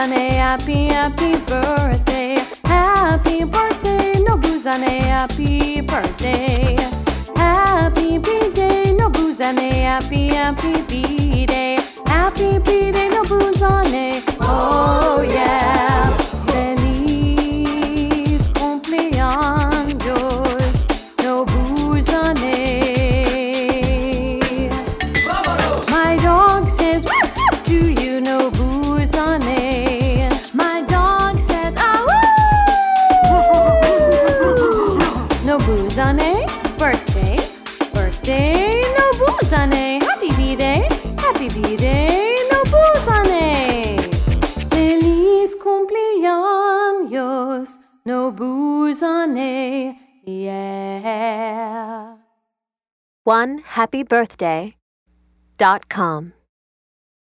Nobuzane, happy, happy birthday. Happy birthday, Nobuzane, happy birthday. Happy B-Day, Nobuzane, happy, happy B-Day. Happy B-Day, Nobuzane, oh yeah. Feliz cumpleaños, Nobuzane. My dog says woof woof to you, Nobuzane. My dog says ah woo. Nobuzane, birthday, birthday, Nobuzane. Happy B-Day, happy B-Day, Nobuzane. Feliz cumpleaños, Nobuzane, yeah. OneHappyBirthday.com